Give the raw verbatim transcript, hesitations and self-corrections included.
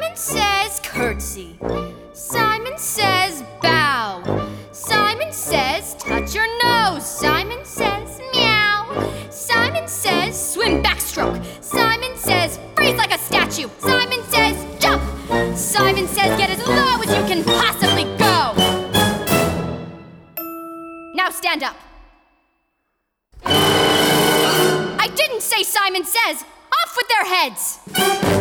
Simon says curtsy. Simon says bow. Simon says touch your nose. Simon says meow. Simon says swim backstroke. Simon says freeze like a statue. Simon says jump. Simon says get as low as you can possibly go. Now stand up. I didn't say Simon says. Off with their heads.